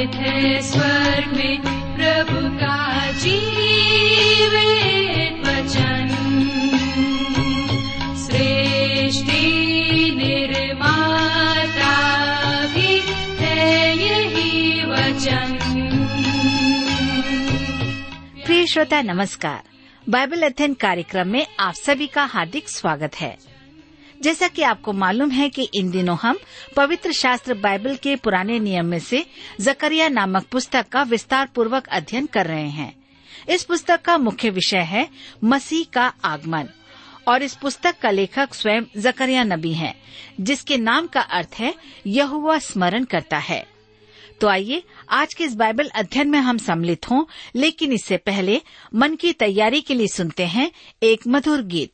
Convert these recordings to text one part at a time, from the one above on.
निहित है स्वर्ग में प्रभु का जीवित वचन। सृष्टि निर्माता भी है यही वचन। प्रिय श्रोता नमस्कार। बाइबल अध्ययन कार्यक्रम में आप सभी का हार्दिक स्वागत है। जैसा कि आपको मालूम है कि इन दिनों हम पवित्र शास्त्र बाइबल के पुराने नियम में से जकरिया नामक पुस्तक का विस्तार पूर्वक अध्ययन कर रहे हैं। इस पुस्तक का मुख्य विषय है मसीह का आगमन और इस पुस्तक का लेखक स्वयं जकरिया नबी हैं, जिसके नाम का अर्थ है यहोवा स्मरण करता है। तो आइए आज के इस बाइबल अध्ययन में हम सम्मिलित हों, लेकिन इससे पहले मन की तैयारी के लिए सुनते हैं एक मधुर गीत।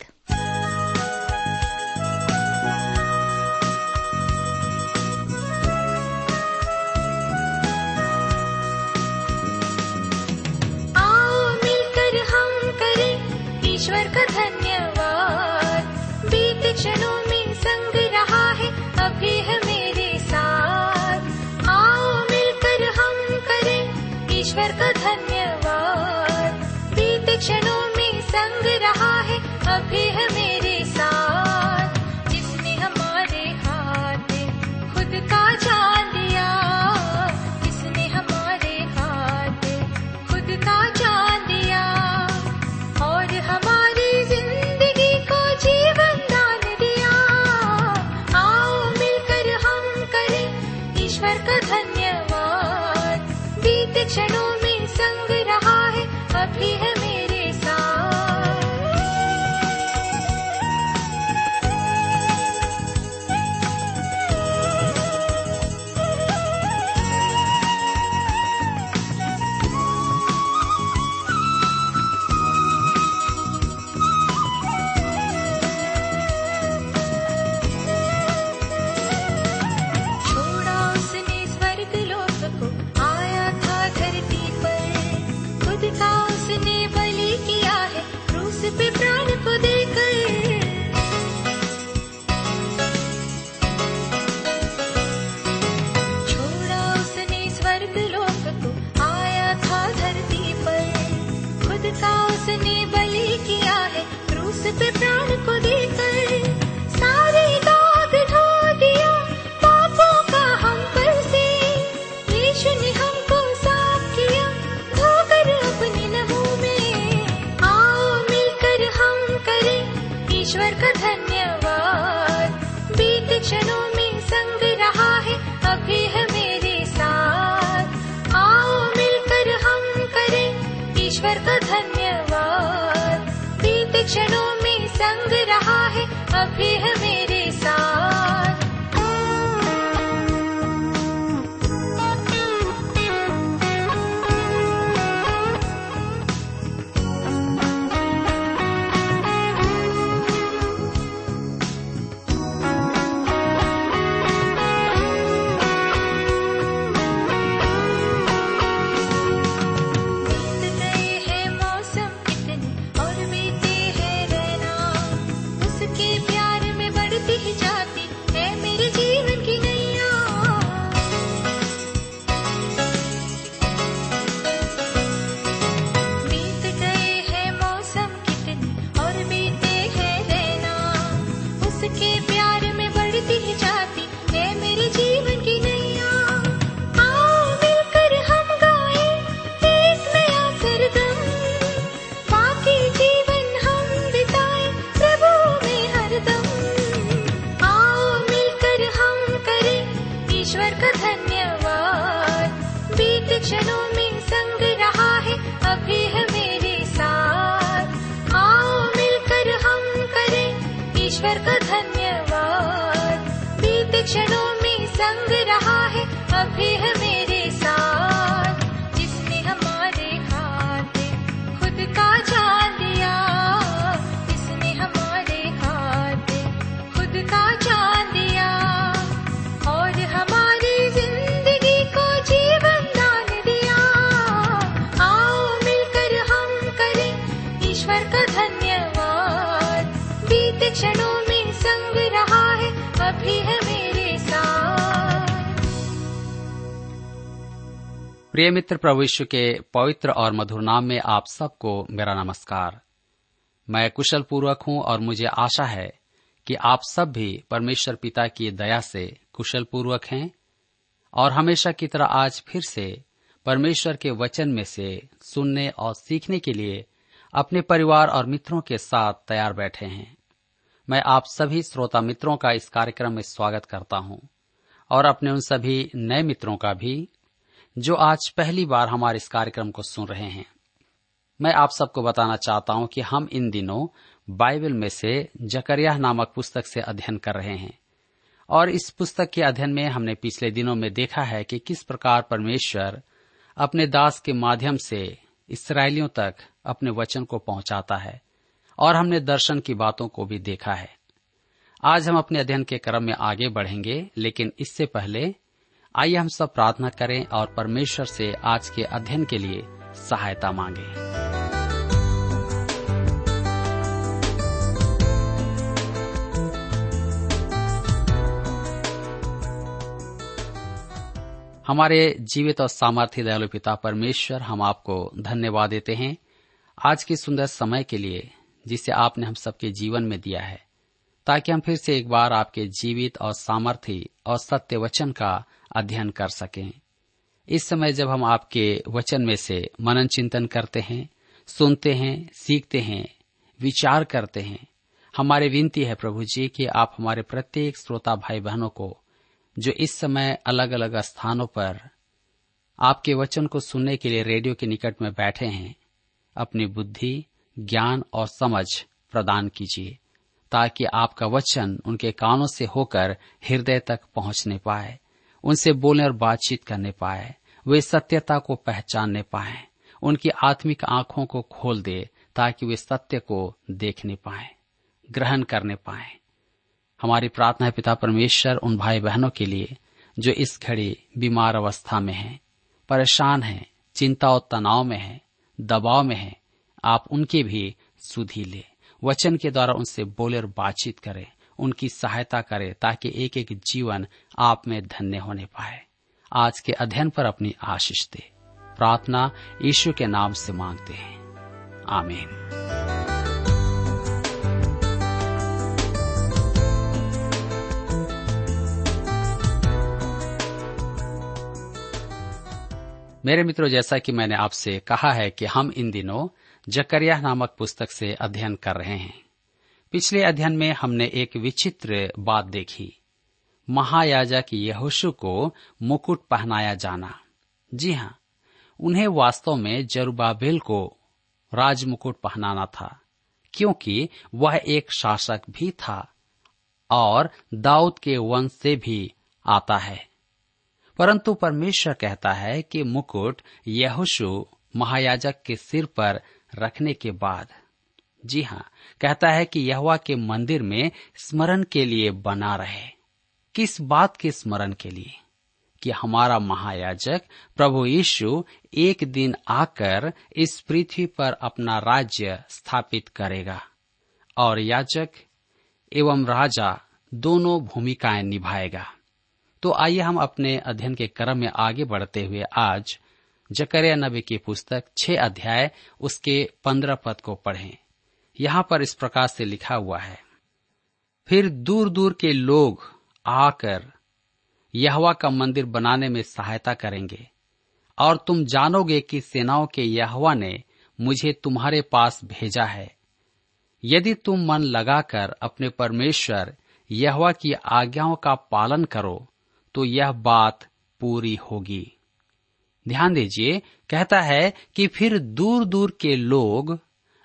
ईश्वर का धन्यवाद, बीते क्षणों में संग रहा है, अभी है मेरे साथ। आओ मिलकर हम करें ईश्वर का धन्यवाद, बीते क्षणों में संग रहा है, अभी है मेरे साथ। जिसने हमारे हाथ में खुद का जान दिया, जिसने हमारे हाथ में खुद का जान दिया और हमारी जिंदगी को जीवन दान दिया। आओ मिलकर हम करें ईश्वर का धन्यवाद, बीते क्षणों में संग रहा है, अभी है मेरे साथ। पे प्राण को देकर छोड़ा उसने स्वर्ग लोक को, आया था धरती पर, खुद का उसने बलि किया है, क्रूस पे प्राण को देकर। सारे दाग धो दिया पापों का हम पर से, यीशु ने हमको साफ किया धोकर अपने लहू में। ईश्वर का धन्यवाद, बीते क्षणों में संग रहा है, अभी है मेरे साथ। आओ मिलकर हम करें ईश्वर का धन्यवाद, बीते क्षणों में संग रहा है, अभी है मेरे साथ। क्षणों में संग रहा है, अभी है मेरे साथ। आओ मिलकर हम करें ईश्वर का धन्यवाद, बीते क्षणों में संग रहा है, अभी है मेरे साथ। जिसने हमारे हाथ में खुद का जान दिया, जिसने हमारे हाथ में खुद का जान दिया और हमारी जिंदगी को जीवन दान दिया। आओ मिलकर हम करें ईश्वर का धन्यवाद, बीते क्षणों में संग रहा है, अभी है मेरे साथ। प्रिय मित्र, प्रभु यीशु के पवित्र और मधुर नाम में आप सबको मेरा नमस्कार। मैं कुशल पूर्वक हूं और मुझे आशा है कि आप सब भी परमेश्वर पिता की दया से कुशल पूर्वक हैं और हमेशा की तरह आज फिर से परमेश्वर के वचन में से सुनने और सीखने के लिए अपने परिवार और मित्रों के साथ तैयार बैठे हैं। मैं आप सभी श्रोता मित्रों का इस कार्यक्रम में स्वागत करता हूं और अपने उन सभी नए मित्रों का भी जो आज पहली बार हमारे इस कार्यक्रम को सुन रहे हैं। मैं आप सबको बताना चाहता हूं कि हम इन दिनों बाइबल में से जकरिया नामक पुस्तक से अध्ययन कर रहे हैं और इस पुस्तक के अध्ययन में हमने पिछले दिनों में देखा है कि किस प्रकार परमेश्वर अपने दास के माध्यम से इस्राएलियों तक अपने वचन को पहुंचाता है और हमने दर्शन की बातों को भी देखा है। आज हम अपने अध्ययन के क्रम में आगे बढ़ेंगे, लेकिन इससे पहले आइए हम सब प्रार्थना करें और परमेश्वर से आज के अध्ययन के लिए सहायता मांगें। हमारे जीवित और सामर्थ्य दयालु पिता परमेश्वर, हम आपको धन्यवाद देते हैं आज के सुंदर समय के लिए जिसे आपने हम सबके जीवन में दिया है, ताकि हम फिर से एक बार आपके जीवित और सामर्थ्य और सत्य वचन का अध्ययन कर सकें। इस समय जब हम आपके वचन में से मनन चिंतन करते हैं, सुनते हैं, सीखते हैं, विचार करते हैं, हमारी विनती है प्रभु जी कि आप हमारे प्रत्येक श्रोता भाई बहनों को जो इस समय अलग अलग स्थानों पर आपके वचन को सुनने के लिए रेडियो के निकट में बैठे हैं, अपनी बुद्धि, ज्ञान और समझ प्रदान कीजिए, ताकि आपका वचन उनके कानों से होकर हृदय तक पहुंचने पाए, उनसे बोलने और बातचीत करने पाए, वे सत्यता को पहचानने पाए, उनकी आत्मिक आंखों को खोल दे ताकि वे सत्य को देखने पाए, ग्रहण करने पाए। हमारी प्रार्थना है पिता परमेश्वर उन भाई बहनों के लिए जो इस घड़ी बीमार अवस्था में हैं, परेशान हैं, चिंता और तनाव में हैं, दबाव में हैं, आप उनकी भी सुधि ले, वचन के द्वारा उनसे बोले और बातचीत करें, उनकी सहायता करें ताकि एक एक जीवन आप में धन्य होने पाए। आज के अध्ययन पर अपनी आशीष दे, प्रार्थना यीशु के नाम से मांगते हैं, आमीन। मेरे मित्रों, जैसा कि मैंने आपसे कहा है कि हम इन दिनों जकरिया नामक पुस्तक से अध्ययन कर रहे हैं। पिछले अध्ययन में हमने एक विचित्र बात देखी, महायाजक यहोशू को मुकुट पहनाया जाना। जी हाँ, उन्हें वास्तव में जरुब्बाबेल को राजमुकुट पहनाना था, क्योंकि वह एक शासक भी था और दाऊद के वंश से भी आता है। परंतु परमेश्वर कहता है कि मुकुट यहोशू महायाजक के सिर पर रखने के बाद, जी हाँ, कहता है कि यहोवा के मंदिर में स्मरण के लिए बना रहे। किस बात के स्मरण के लिए? कि हमारा महायाजक प्रभु यीशु एक दिन आकर इस पृथ्वी पर अपना राज्य स्थापित करेगा और याजक एवं राजा दोनों भूमिकाएं निभाएगा। तो आइए हम अपने अध्ययन के क्रम में आगे बढ़ते हुए आज जकरिया नबी की पुस्तक 6 अध्याय उसके 15 पद को पढ़ें। यहाँ पर इस प्रकार से लिखा हुआ है, फिर दूर दूर के लोग आकर यहोवा का मंदिर बनाने में सहायता करेंगे और तुम जानोगे कि सेनाओं के यहोवा ने मुझे तुम्हारे पास भेजा है। यदि तुम मन लगाकर अपने परमेश्वर यहोवा की आज्ञाओं का पालन करो तो यह बात पूरी होगी। ध्यान दीजिए, कहता है कि फिर दूर दूर के लोग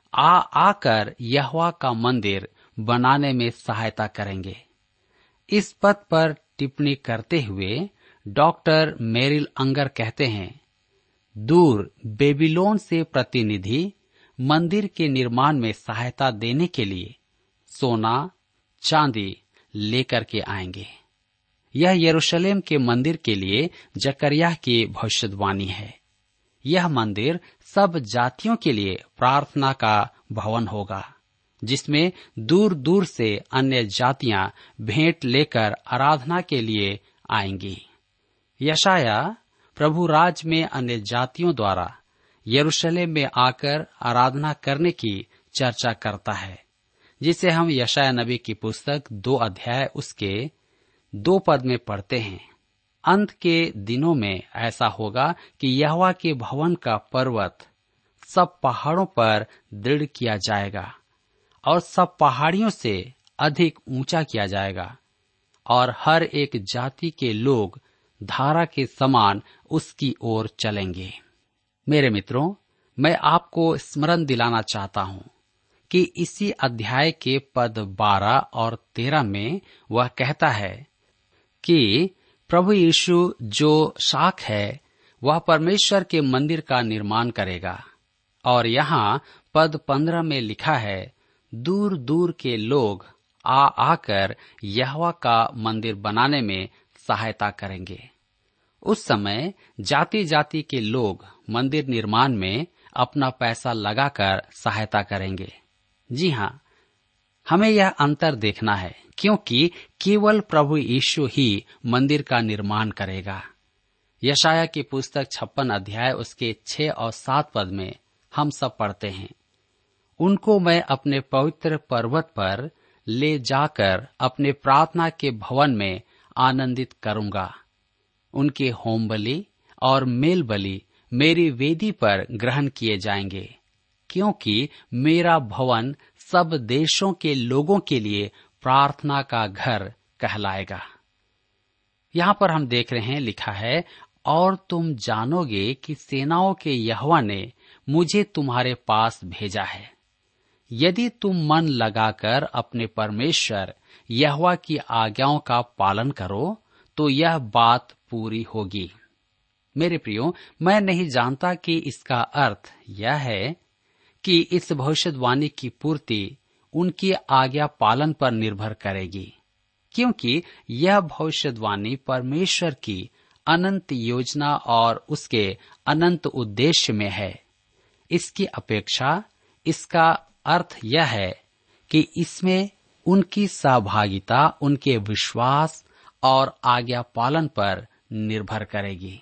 आकर यहोवा का मंदिर बनाने में सहायता करेंगे। इस पद पर टिप्पणी करते हुए डॉक्टर मेरिल अंगर कहते हैं, दूर बेबीलोन से प्रतिनिधि मंदिर के निर्माण में सहायता देने के लिए सोना चांदी लेकर के आएंगे। यह यरूशलेम के मंदिर के लिए जकरिया की भविष्यवाणी है। यह मंदिर सब जातियों के लिए प्रार्थना का भवन होगा, जिसमें दूर दूर से अन्य जातियां भेंट लेकर आराधना के लिए आएंगी। यशाया प्रभु राज में अन्य जातियों द्वारा यरूशलेम में आकर आराधना करने की चर्चा करता है, जिसे हम यशायाह नबी की पुस्तक 2 अध्याय उसके 2 पद में पढ़ते हैं। अंत के दिनों में ऐसा होगा कि यहोवा के भवन का पर्वत सब पहाड़ों पर दृढ़ किया जाएगा और सब पहाड़ियों से अधिक ऊंचा किया जाएगा, और हर एक जाति के लोग धारा के समान उसकी ओर चलेंगे। मेरे मित्रों, मैं आपको स्मरण दिलाना चाहता हूं कि इसी अध्याय के पद 12 और 13 में वह कहता है कि प्रभु यीशु जो शाख है वह परमेश्वर के मंदिर का निर्माण करेगा। और यहाँ पद 15 में लिखा है, दूर दूर के लोग आकर यहोवा का मंदिर बनाने में सहायता करेंगे। उस समय जाति जाति के लोग मंदिर निर्माण में अपना पैसा लगाकर सहायता करेंगे। जी हाँ, हमें यह अंतर देखना है, क्योंकि केवल प्रभु यीशु ही मंदिर का निर्माण करेगा। यशायाह की पुस्तक 56 अध्याय उसके 6 और 7 पद में हम सब पढ़ते हैं, उनको मैं अपने पवित्र पर्वत पर ले जाकर अपने प्रार्थना के भवन में आनंदित करूंगा। उनके होम बलि और मेल बलि मेरी वेदी पर ग्रहण किए जाएंगे, क्योंकि मेरा भवन सब देशों के लोगों के लिए प्रार्थना का घर कहलाएगा। यहाँ पर हम देख रहे हैं, लिखा है, और तुम जानोगे कि सेनाओं के यहोवा ने मुझे तुम्हारे पास भेजा है। यदि तुम मन लगाकर अपने परमेश्वर यहोवा की आज्ञाओं का पालन करो तो यह बात पूरी होगी। मेरे प्रियो, मैं नहीं जानता कि इसका अर्थ यह है कि इस भविष्यवाणी की पूर्ति उनकी आज्ञा पालन पर निर्भर करेगी, क्योंकि यह भविष्यवाणी परमेश्वर की अनंत योजना और उसके अनंत उद्देश्य में है। इसकी अपेक्षा इसका अर्थ यह है कि इसमें उनकी सहभागिता उनके विश्वास और आज्ञा पालन पर निर्भर करेगी।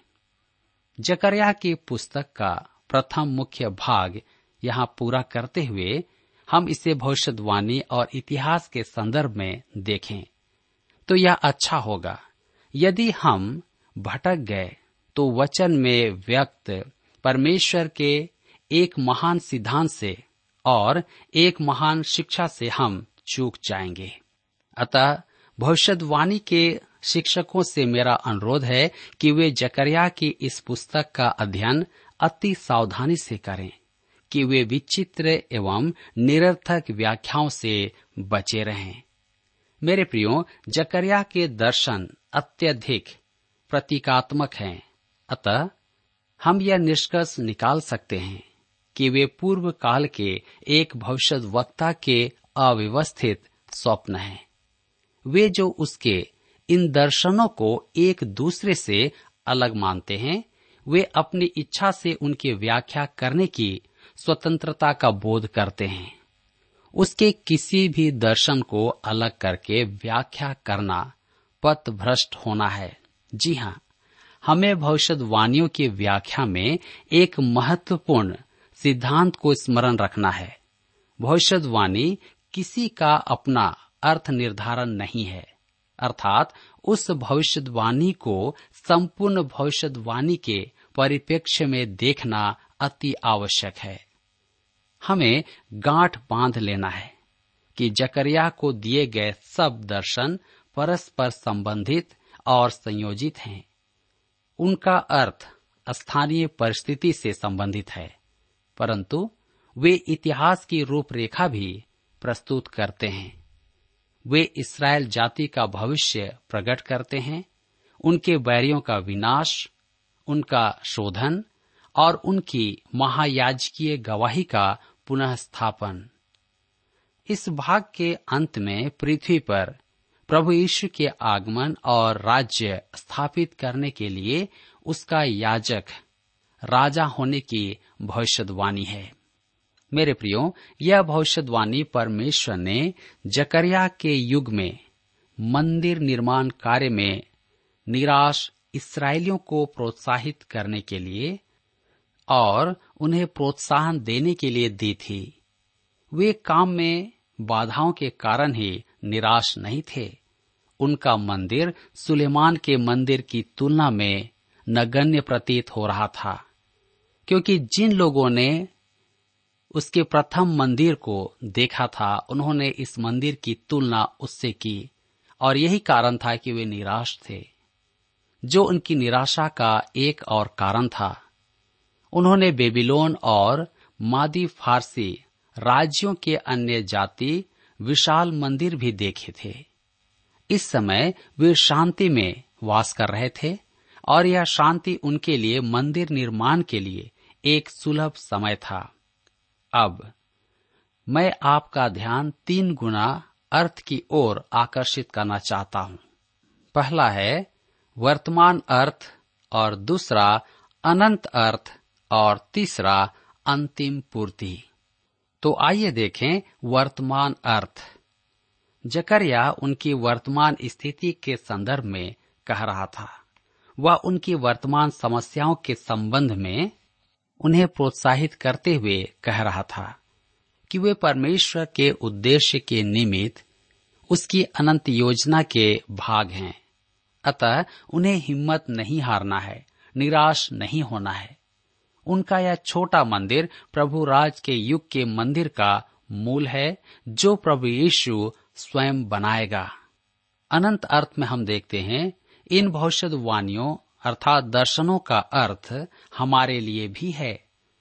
जकरयाह की पुस्तक का प्रथम मुख्य भाग यहाँ पूरा करते हुए हम इसे भविष्यवाणी और इतिहास के संदर्भ में देखें तो यह अच्छा होगा। यदि हम भटक गए तो वचन में व्यक्त परमेश्वर के एक महान सिद्धांत से और एक महान शिक्षा से हम चूक जाएंगे। अतः भविष्यवाणी के शिक्षकों से मेरा अनुरोध है कि वे जकरयाह की इस पुस्तक का अध्ययन अति सावधानी से करें, कि वे विचित्र एवं निरर्थक व्याख्याओं से बचे रहें। मेरे प्रियो, जकरयाह के दर्शन अत्यधिक प्रतीकात्मक हैं। अतः हम यह निष्कर्ष निकाल सकते हैं कि वे पूर्व काल के एक भविष्यद्वक्ता के अव्यवस्थित स्वप्न हैं। वे जो उसके इन दर्शनों को एक दूसरे से अलग मानते हैं, वे अपनी इच्छा से उनकी व्याख्या करने की स्वतंत्रता का बोध करते हैं। उसके किसी भी दर्शन को अलग करके व्याख्या करना पथभ्रष्ट होना है। जी हाँ, हमें भविष्यवाणियों की व्याख्या में एक महत्वपूर्ण सिद्धांत को स्मरण रखना है। भविष्यवाणी किसी का अपना अर्थ निर्धारण नहीं है, अर्थात उस भविष्यवाणी को संपूर्ण भविष्यवाणी के परिप्रेक्ष्य में देखना अति आवश्यक है। हमें गांठ बांध लेना है कि जकरयाह को दिए गए सब दर्शन परस्पर संबंधित और संयोजित हैं। उनका अर्थ स्थानीय परिस्थिति से संबंधित है, परंतु वे इतिहास की रूपरेखा भी प्रस्तुत करते हैं। वे इस्राएल जाति का भविष्य प्रकट करते हैं, उनके बैरियों का विनाश, उनका शोधन और उनकी महायाजकीय गवाही का पुनः स्थापन। इस भाग के अंत में पृथ्वी पर प्रभु यीशु के आगमन और राज्य स्थापित करने के लिए उसका याजक राजा होने की भविष्यवाणी है। मेरे प्रियो, यह भविष्यवाणी परमेश्वर ने जकरयाह के युग में मंदिर निर्माण कार्य में निराश इस्राएलियों को प्रोत्साहित करने के लिए और उन्हें प्रोत्साहन देने के लिए दी थी। वे काम में बाधाओं के कारण ही निराश नहीं थे। उनका मंदिर सुलेमान के मंदिर की तुलना में नगण्य प्रतीत हो रहा था, क्योंकि जिन लोगों ने उसके प्रथम मंदिर को देखा था उन्होंने इस मंदिर की तुलना उससे की, और यही कारण था कि वे निराश थे। जो उनकी निराशा का एक और कारण था, उन्होंने बेबीलोन और मादी फारसी राज्यों के अन्य जाति विशाल मंदिर भी देखे थे। इस समय वे शांति में वास कर रहे थे और यह शांति उनके लिए मंदिर निर्माण के लिए एक सुलभ समय था। अब मैं आपका ध्यान 3 गुना अर्थ की ओर आकर्षित करना चाहता हूँ। पहला है वर्तमान अर्थ, और दूसरा अनंत अर्थ, और तीसरा अंतिम पूर्ति। तो आइए देखें वर्तमान अर्थ। जकरिया उनकी वर्तमान स्थिति के संदर्भ में कह रहा था। वह उनकी वर्तमान समस्याओं के संबंध में उन्हें प्रोत्साहित करते हुए कह रहा था कि वे परमेश्वर के उद्देश्य के निमित्त उसकी अनंत योजना के भाग हैं। अतः उन्हें हिम्मत नहीं हारना है, निराश नहीं होना है। उनका यह छोटा मंदिर प्रभु राज के युग के मंदिर का मूल है, जो प्रभु यीशु स्वयं बनाएगा। अनंत अर्थ में हम देखते हैं इन भविष्यवाणियों अर्थात दर्शनों का अर्थ हमारे लिए भी है।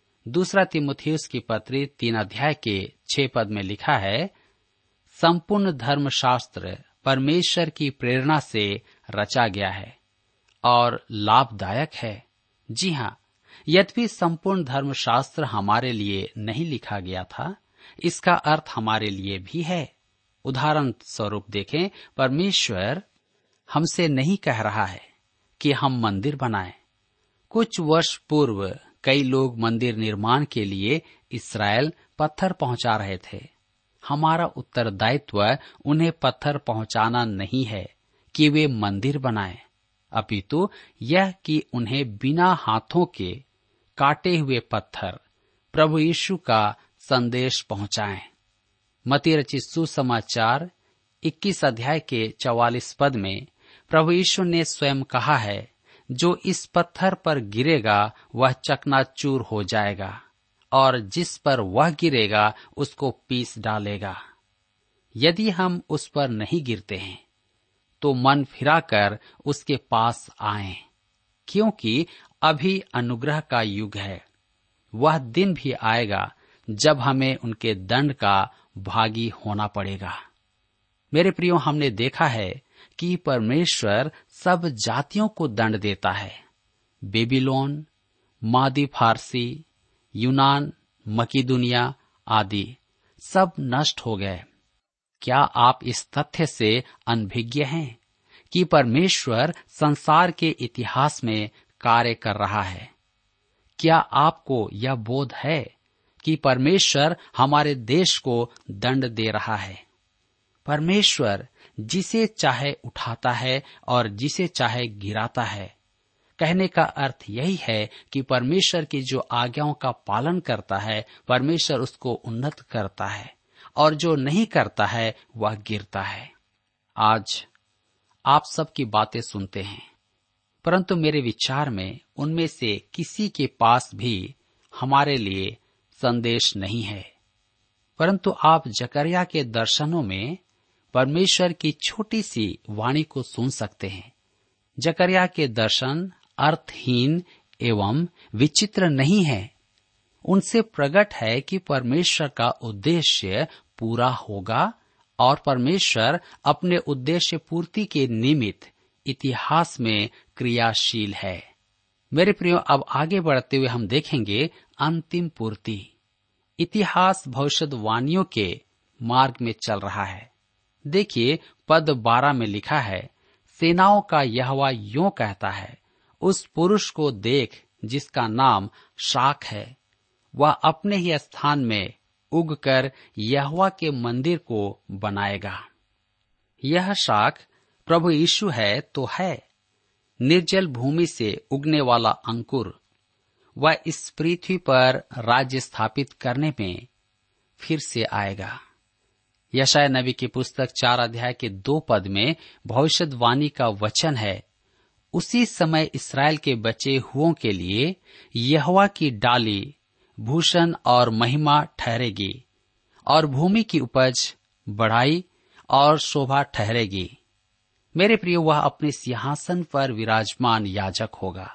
2 तीमुथियुस की पत्री 3 अध्याय के 6 पद में लिखा है, संपूर्ण धर्मशास्त्र परमेश्वर की प्रेरणा से रचा गया है और लाभदायक है। जी हाँ, यद्यपि संपूर्ण धर्मशास्त्र हमारे लिए नहीं लिखा गया था, इसका अर्थ हमारे लिए भी है। उदाहरण स्वरूप देखें, परमेश्वर हमसे नहीं कह रहा है कि हम मंदिर बनाएं। कुछ वर्ष पूर्व कई लोग मंदिर निर्माण के लिए इस्राएल पत्थर पहुंचा रहे थे। हमारा उत्तरदायित्व उन्हें पत्थर पहुंचाना नहीं है कि वे मंदिर बनाएं, अपितु यह कि उन्हें बिना हाथों के काटे हुए पत्थर प्रभु यीशु का संदेश पहुंचाएं। मत्ती रचित सुसमाचार 21 अध्याय के 44 पद में प्रभु यीशु ने स्वयं कहा है, जो इस पत्थर पर गिरेगा वह चकनाचूर हो जाएगा और जिस पर वह गिरेगा उसको पीस डालेगा। यदि हम उस पर नहीं गिरते हैं तो मन फिराकर उसके पास आएं, क्योंकि अभी अनुग्रह का युग है। वह दिन भी आएगा जब हमें उनके दंड का भागी होना पड़ेगा। मेरे प्रियो, हमने देखा है कि परमेश्वर सब जातियों को दंड देता है। बेबीलोन, मादी फारसी, यूनान, मकीदुनिया आदि सब नष्ट हो गए। क्या आप इस तथ्य से अनभिज्ञ हैं कि परमेश्वर संसार के इतिहास में कार्य कर रहा है? क्या आपको यह बोध है कि परमेश्वर हमारे देश को दंड दे रहा है? परमेश्वर जिसे चाहे उठाता है और जिसे चाहे गिराता है। कहने का अर्थ यही है कि परमेश्वर की जो आज्ञाओं का पालन करता है, परमेश्वर उसको उन्नत करता है, और जो नहीं करता है वह गिरता है। आज आप सबकी बातें सुनते हैं, परंतु मेरे विचार में उनमें से किसी के पास भी हमारे लिए संदेश नहीं है। परंतु आप जकरिया के दर्शनों में परमेश्वर की छोटी सी वाणी को सुन सकते हैं। जकरिया के दर्शन अर्थहीन एवं विचित्र नहीं है। उनसे प्रकट है कि परमेश्वर का उद्देश्य पूरा होगा और परमेश्वर अपने उद्देश्य पूर्ति के निमित्त इतिहास में क्रियाशील है। मेरे प्रियो, अब आगे बढ़ते हुए हम देखेंगे अंतिम पूर्ति। इतिहास भविष्यवाणियों के मार्ग में चल रहा है। देखिए, पद 12 में लिखा है, सेनाओं का यहोवा यों कहता है, उस पुरुष को देख जिसका नाम शाख है, वह अपने ही स्थान में उगकर यहोवा के मंदिर को बनाएगा। यह शाख प्रभु यीशु है तो है। निर्जल भूमि से उगने वाला अंकुर वह इस पृथ्वी पर राज्य स्थापित करने में फिर से आएगा। यशायाह नबी की पुस्तक 4 अध्याय के 2 पद में भविष्यवाणी का वचन है, उसी समय इस्राएल के बचे हुओं के लिए यहोवा की डाली भूषण और महिमा ठहरेगी और भूमि की उपज बढ़ाई और शोभा ठहरेगी। मेरे प्रियो, वह अपने सिंहासन पर विराजमान याजक होगा।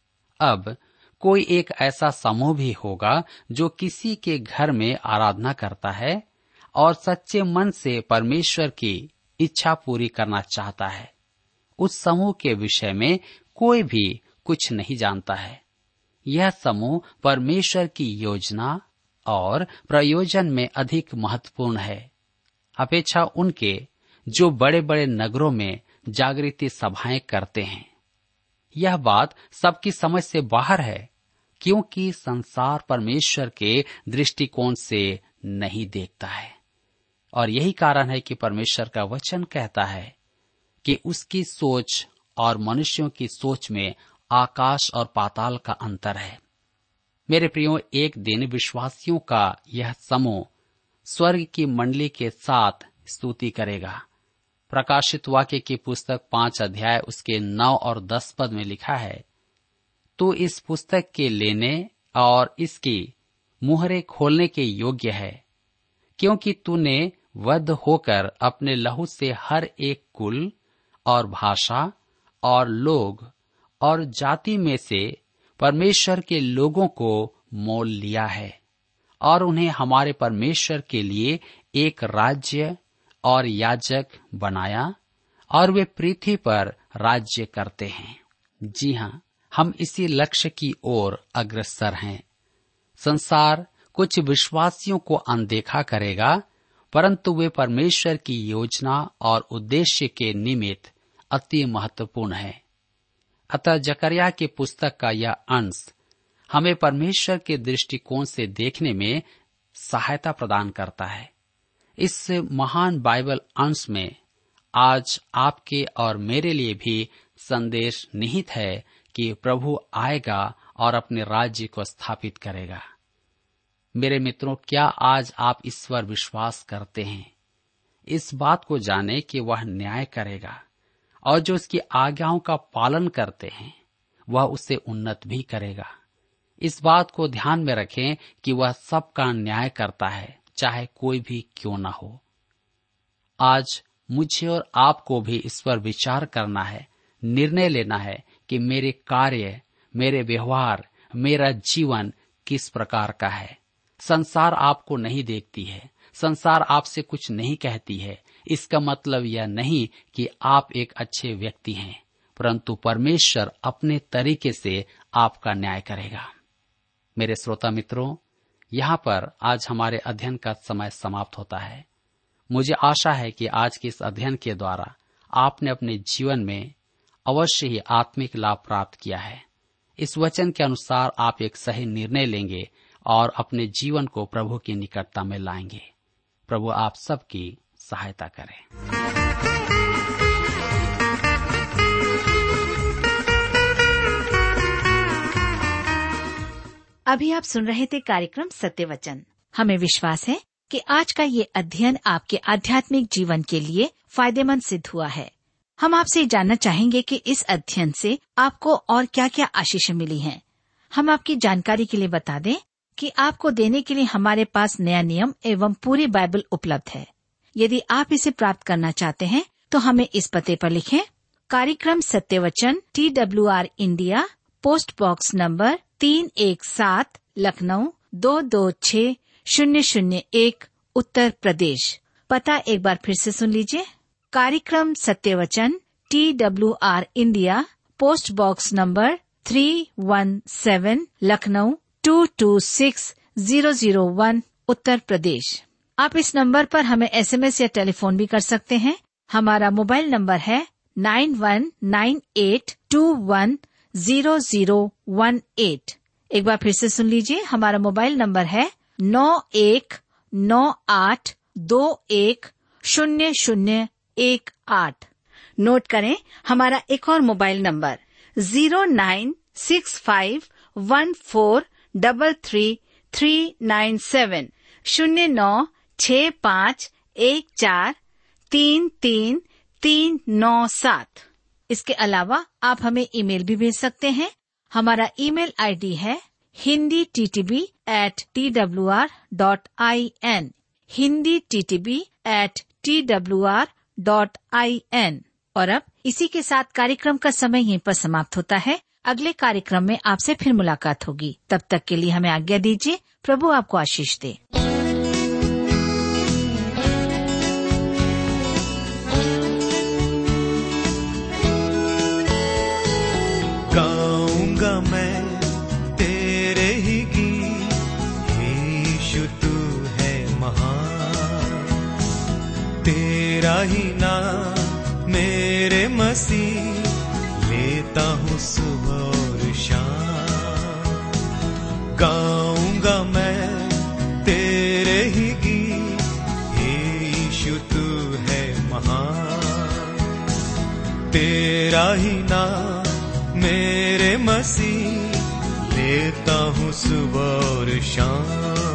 अब कोई एक ऐसा समूह भी होगा जो किसी के घर में आराधना करता है और सच्चे मन से परमेश्वर की इच्छा पूरी करना चाहता है। उस समूह के विषय में कोई भी कुछ नहीं जानता है। यह समूह परमेश्वर की योजना और प्रयोजन में अधिक महत्वपूर्ण है अपेक्षा उनके जो बड़े बड़े नगरों में जागृति सभाएं करते हैं। यह बात सबकी समझ से बाहर है, क्योंकि संसार परमेश्वर के दृष्टिकोण से नहीं देखता है। और यही कारण है कि परमेश्वर का वचन कहता है कि उसकी सोच और मनुष्यों की सोच में आकाश और पाताल का अंतर है। मेरे प्रियो, एक दिन विश्वासियों का यह समूह स्वर्ग की मंडली के साथ स्तुति करेगा। प्रकाशित वाक्य की पुस्तक 5 अध्याय उसके 9 और 10 पद में लिखा है, तू इस पुस्तक के लेने और इसकी मुहरे खोलने के योग्य है, क्योंकि तूने वध होकर अपने लहू से हर एक कुल और भाषा और लोग और जाति में से परमेश्वर के लोगों को मोल लिया है और उन्हें हमारे परमेश्वर के लिए एक राज्य और याजक बनाया और वे पृथ्वी पर राज्य करते हैं। जी हाँ, हम इसी लक्ष्य की ओर अग्रसर हैं। संसार कुछ विश्वासियों को अनदेखा करेगा, परंतु वे परमेश्वर की योजना और उद्देश्य के निमित्त अति महत्वपूर्ण है। अतः जकरिया की पुस्तक का यह अंश हमें परमेश्वर के दृष्टिकोण से देखने में सहायता प्रदान करता है। इस महान बाइबल अंश में आज आपके और मेरे लिए भी संदेश निहित है कि प्रभु आएगा और अपने राज्य को स्थापित करेगा। मेरे मित्रों, क्या आज आप इस पर विश्वास करते हैं? इस बात को जाने कि वह न्याय करेगा और जो उसकी आज्ञाओं का पालन करते हैं वह उससे उन्नत भी करेगा। इस बात को ध्यान में रखें कि वह सबका न्याय करता है, चाहे कोई भी क्यों न हो। आज मुझे और आपको भी इस पर विचार करना है, निर्णय लेना है कि मेरे कार्य, मेरे व्यवहार, मेरा जीवन किस प्रकार का है। संसार आपको नहीं देखती है, संसार आपसे कुछ नहीं कहती है। इसका मतलब यह नहीं कि आप एक अच्छे व्यक्ति हैं, परंतु परमेश्वर अपने तरीके से आपका न्याय करेगा। मेरे श्रोता मित्रों, यहाँ पर आज हमारे अध्ययन का समय समाप्त होता है। मुझे आशा है कि आज के इस अध्ययन के द्वारा आपने अपने जीवन में अवश्य ही आत्मिक लाभ प्राप्त किया है। इस वचन के अनुसार आप एक सही निर्णय लेंगे और अपने जीवन को प्रभु की निकटता में लाएंगे। प्रभु आप सबकी सहायता करें। अभी आप सुन रहे थे कार्यक्रम सत्य वचन। हमें विश्वास है कि आज का ये अध्ययन आपके आध्यात्मिक जीवन के लिए फायदेमंद सिद्ध हुआ है। हम आपसे जानना चाहेंगे कि इस अध्ययन से आपको और क्या क्या आशीष मिली हैं। हम आपकी जानकारी के लिए बता दें कि आपको देने के लिए हमारे पास नया नियम एवं पूरी बाइबल उपलब्ध है। यदि आप इसे प्राप्त करना चाहते हैं तो हमें इस पते पर लिखें। कार्यक्रम Satya Vachan, TWR India, post box number 317, Lucknow 226001, Uttar Pradesh. पता एक बार फिर से सुन लीजिए। कार्यक्रम Satya Vachan, TWR India, post box number 317, Lucknow 226001, Uttar Pradesh. आप इस नंबर पर हमें SMS या टेलीफोन भी कर सकते हैं। हमारा मोबाइल नंबर है 9198210018। एक बार फिर से सुन लीजिए। हमारा मोबाइल नंबर है 9198210018। नोट करें, हमारा एक और मोबाइल नंबर 096514339397 096514339397। इसके अलावा आप हमें ईमेल भी भेज सकते हैं। हमारा ईमेल आईडी है hindi@twr.in, hindi@twr.in। और अब इसी के साथ कार्यक्रम का समय यहीं पर समाप्त होता है। अगले कार्यक्रम में आपसे फिर मुलाकात होगी। तब तक के लिए हमें आज्ञा दीजिए। प्रभु आपको आशीष दे। गाऊंगा मैं तेरे ही गीत, यीशु तू है महान। तेरा ही नाम मेरे मसीह, लेता हूँ सुबह और शाम। गाऊंगा मैं तेरे ही गीत, यीशु तू है महान। तेरा ही नाम मेरे मसीह, लेता हूँ सुबह और शाम।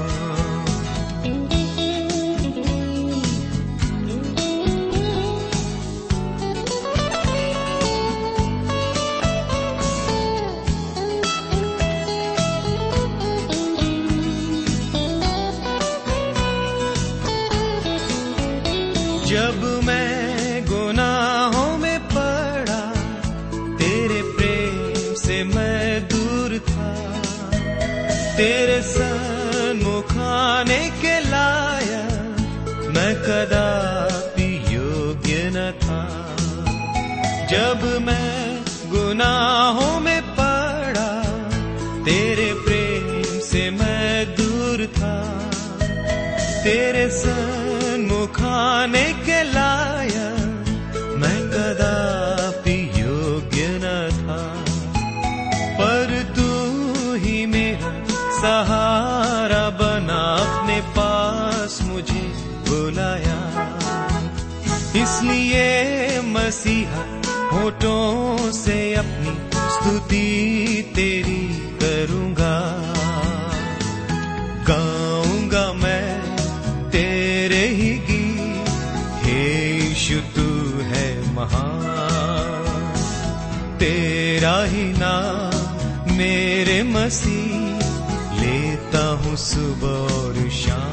जब मैं गुनाहों में पड़ा, तेरे प्रेम से मैं दूर था। तेरे सन्मुख आने के लायक मैं कदापि योग्य न था। जब मैं गुनाहों में पड़ा, तेरे प्रेम से मैं दूर था। तेरे सन्मुख आने के लायक मैं कदापि योग्य न था। पर तू ही मेरा सहारा बना, अपने पास मुझे बुलाया। इसलिए मसीहा होठों से अपनी स्तुति तेरी करूंगा। गाऊंगा मैं तेरे ही गीत, यीशु तू है महान। तेरा ही नाम मेरे मसीह, लेता हूँ सुबह और शाम।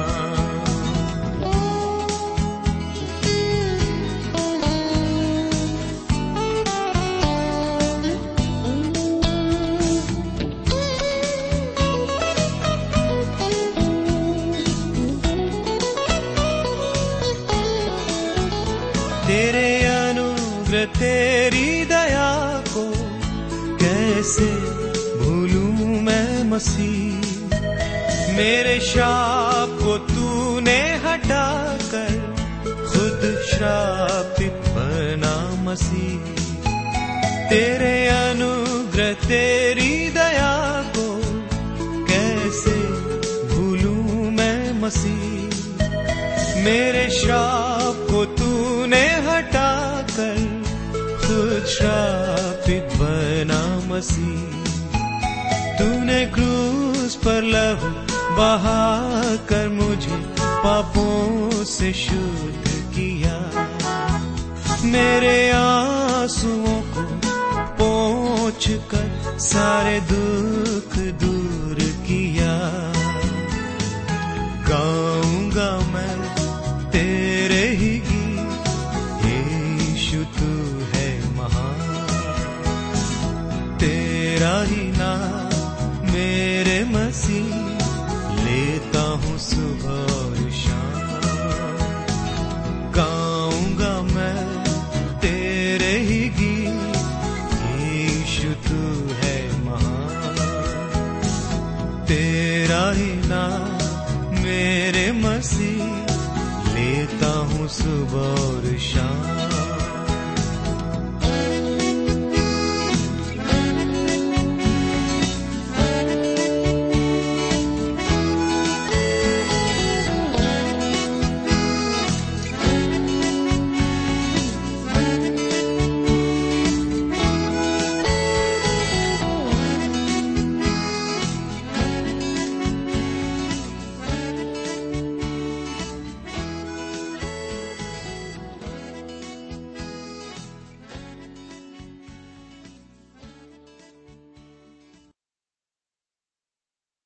तेरे अनुग्रह तेरी दया को कैसे भूलूं मैं मसीह। मेरे शाप को तूने हटाकर खुद श्रापित बना मसीह। तेरे अनुग्रह तेरी दया को कैसे भूलूं मैं मसीह। मेरे शाप को तूने हटाकर खुद श्रापित बना मसीह। तूने क्रूस पर लहू बहाकर मुझे पापों से शुद्ध किया। मेरे आंसुओं को पोंछकर सारे दुख दूर किया। गाऊंगा मैं तेरे ही गीत, यीशु तू है महान। तेरा ही नाम मेरे मसीह, लेता हूँ सुबह और शाम। गाऊंगा मैं तेरे ही गीत, यीशु तू है महान। तेरा ही नाम मेरे मसीह, लेता हूँ सुबह और शाम।